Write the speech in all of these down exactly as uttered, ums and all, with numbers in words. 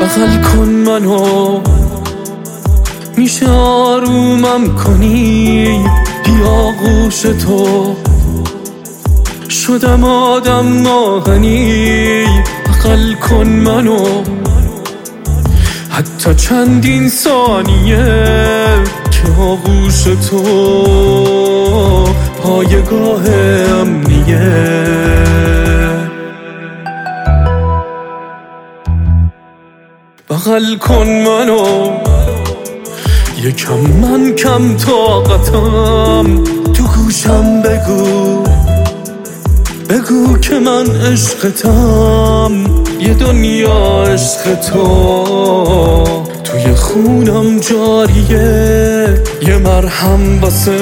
بغل کن منو، میشه آرومم کنی بی آغوش تو. شدم آدم آهنی، بغل کن منو، حتی چندین ثانیه که آغوش تو پایگاه امنیه. بغل کن منو، یکم من کم طاقتم، تو گوشم بگو بگو که من عشقتم. یه دنیا عشق تو توی خونم جاریه، یه مرهم واسه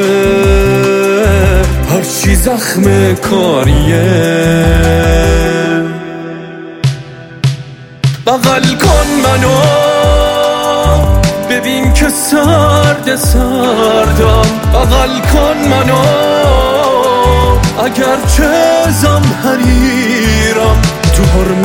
هرچی زخم کاریه. بغل کن منو، ببین که سرد سردم. بغل کن منو، اگر چه زمهریرم، تو حرم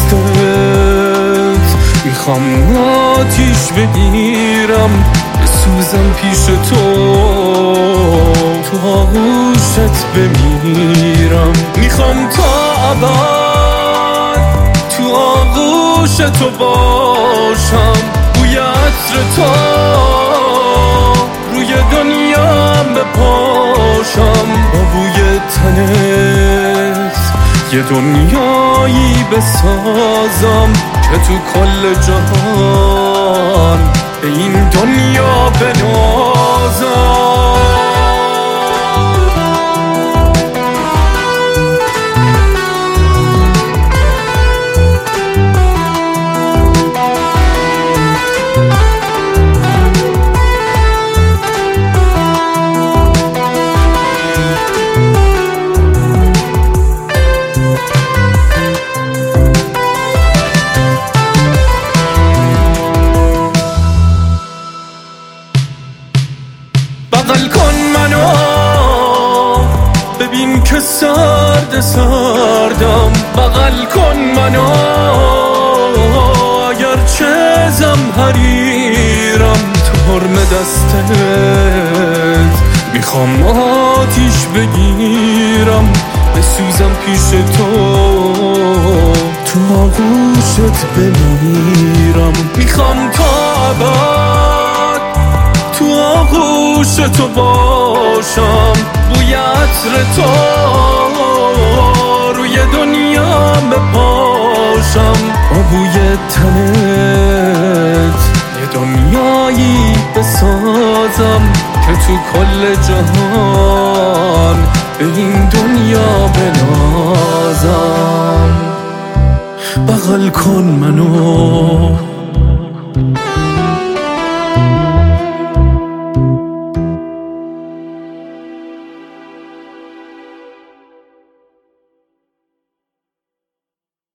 دستت میخوام آتیش بگیرم، بسوزم پیش تو تو آغوشت بمیرم. میخوام تا ابد تو آغوش تو باشم، بوی عطر تو روی دنیام بپاشم، با بوی تنت یه دنیایی بسازم که تو کل جهان به این دنیا بنازم. بغل کن منو، ببین که سرد سردم. بغل کن منو، اگر چه زمهریرم، تو حرم دستت میخوام آتیش بگیرم، بسوزم پیش تو تو آغوشت بمیرم. میخوام تا ابد تو آغوش تو باشم، بوی عطر تو روی دنیام بپاشم، با بوی تنت یه دنیایی بسازم که تو کل جهان به این دنیا بنازم. بغل کن منو،